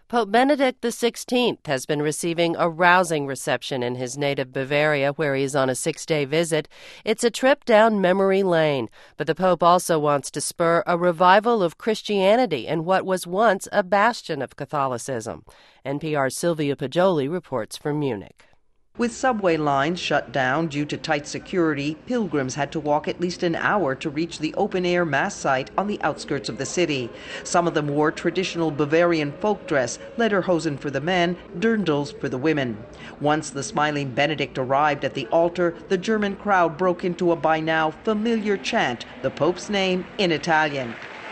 Pope Benedict XVI has been receiving a rousing reception in his native Bavaria, where he's on a 6-day visit. It's a trip down memory lane, but the Pope also wants to spur a revival of Christianity in what was once a bastion of Catholicism. NPR's Sylvia Poggioli reports from Munich. With subway lines shut down due to tight security, pilgrims had to walk at least an hour to reach the open-air Mass site on the outskirts of the city. Some of them wore traditional Bavarian folk dress, lederhosen for the men, dirndls for the women. Once the smiling Benedict arrived at the altar, the German crowd broke into a by now familiar chant, the Pope's name in Italian.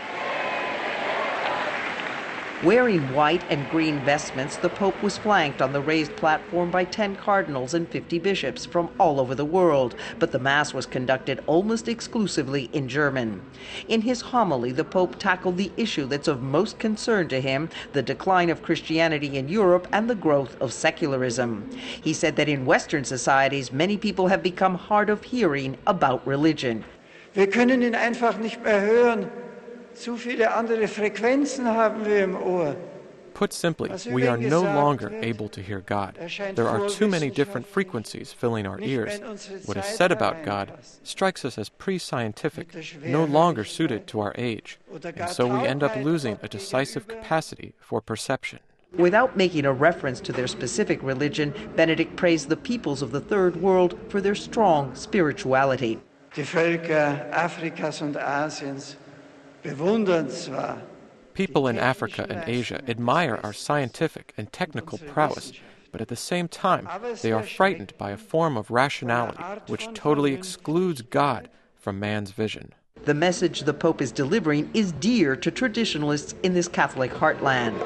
Wearing white and green vestments, the Pope was flanked on the raised platform by 10 cardinals and 50 bishops from all over the world, but the Mass was conducted almost exclusively in German. In his homily, the Pope tackled the issue that's of most concern to him, the decline of Christianity in Europe and the growth of secularism. He said that in Western societies, many people have become hard of hearing about religion. Wir können ihn einfach nicht mehr hören. Zu viele andere Frequenzen haben wir im Ohr. Put simply, we are no longer able to hear God. There are too many different frequencies filling our ears. What is said about God strikes us as pre-scientific, no longer suited to our age, and so we end up losing a decisive capacity for perception. Without making a reference to their specific religion, Benedict praised the peoples of the Third World for their strong spirituality. Die Völker Afrikas und Asiens People in Africa and Asia admire our scientific and technical prowess, but at the same time, they are frightened by a form of rationality which totally excludes God from man's vision. The message the Pope is delivering is dear to traditionalists in this Catholic heartland.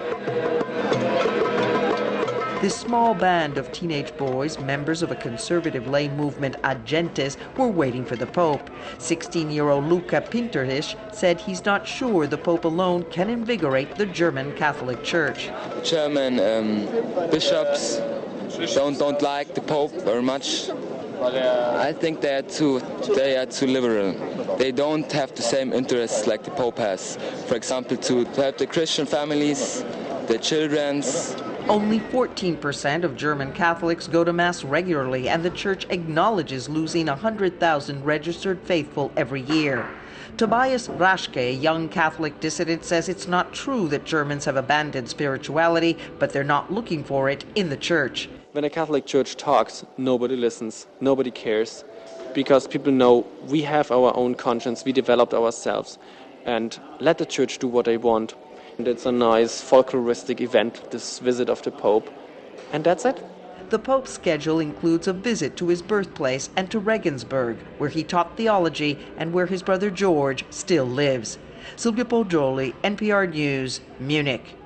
This small band of teenage boys, members of a conservative lay movement Agentes, were waiting for the Pope. 16-year-old Luca Pinterich said he's not sure the Pope alone can invigorate the German Catholic Church. German bishops don't like the Pope very much. I think they are too liberal. They don't have the same interests like the Pope has. For example, to help the Christian families, the children's. Only 14% of German Catholics go to Mass regularly, and the Church acknowledges losing 100,000 registered faithful every year. Tobias Raschke, a young Catholic dissident, says it's not true that Germans have abandoned spirituality, but they're not looking for it in the Church. When a Catholic Church talks, nobody listens, nobody cares, because people know we have our own conscience, we developed ourselves, and let the Church do what they want. And it's a nice folkloristic event, this visit of the Pope. And that's it. The Pope's schedule includes a visit to his birthplace and to Regensburg, where he taught theology and where his brother George still lives. Sylvia Poggioli, NPR News, Munich.